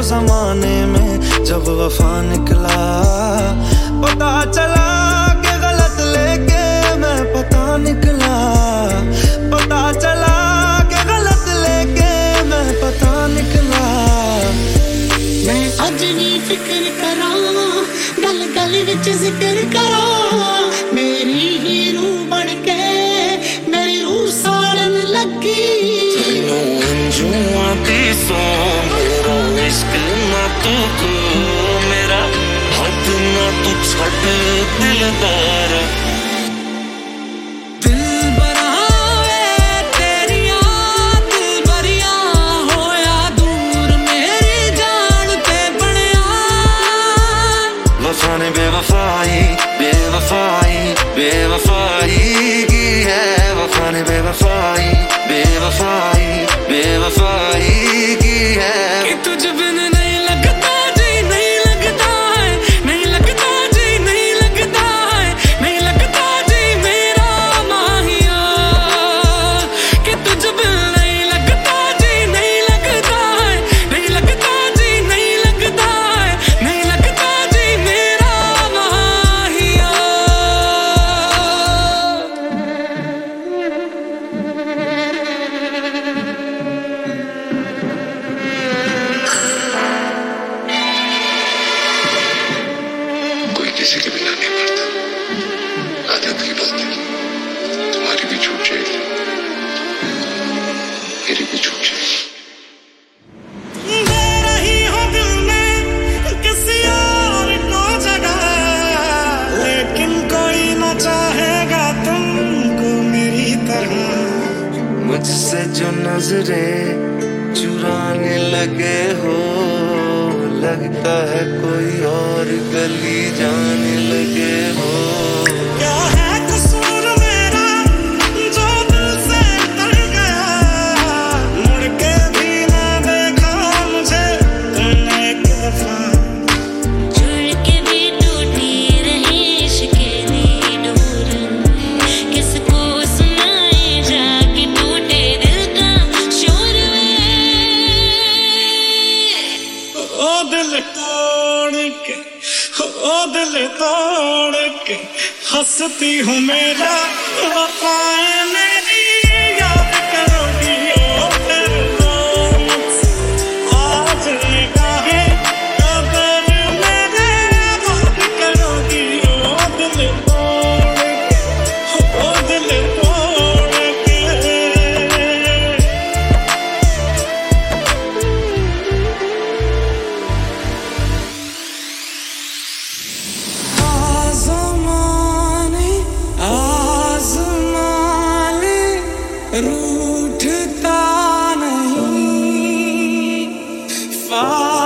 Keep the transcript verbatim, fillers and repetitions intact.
जमाने में जब वफा निकला, पता चला कि गलत लेके मैं पता निकला, पता चला कि गलत लेके मैं पता निकला। मैं अज नी फिक्र करा, गल गल विच जिक्र करा, मेरी ही रूह बन के मेरी रूह साड़न लगी। तेनू अंजुआं दी सौ मेरा इश्क ना तू को, मेरा हाथ ना तू छड़ दिलदार। वफा ने बेवफाई बेवफाई बेवफाई की है, वफा ने बेवफाई बेवफाई बेवफाई की है। कि तुझ बिन नहीं लगता जी, नहीं लगता है, नहीं लगता जी, नहीं लगता है, नहीं लगता जी मेरा माहिया। कि तुझ बिन नहीं लगता जी, नहीं लगता है, नहीं लगता जी, नहीं लगता है, नहीं लगता जी मेरा माहिया। कोई किसी के बिना नहीं मरता, आदत की बात है। तुम्हारी भी छूट जाएगी, मेरी भी छूट जाएगी। दे रही हो दिल में किसी और को जगह, लेकिन कोई न चाहेगा तुमको मेरी तरह। मुझसे जो नजरें चुराने लगे हो, लगता है कोई और गली जाने लगे हो। क्या है कसूर मेरा जो दिल से उतर गया, मुड़ के भी ना देखा मुझे तुमने एक दफा। जुड़ के भी टूटी रही इश्क़े दी डोर, किसको सुनाए जाके टूटे दिल का शोर वे। ओ दिल तोड़ के, ओ दिल तोड़ के हंसती हूँ मेरा वफाएं मेरी याद करोगी। ओ फिर तो मुझसे आज निगाहें कदर मेरे बात करोगी। ओ दिल तोड़ के, ओ दिल तोड़ के। आज़माने आज़माने रूठता नहीं।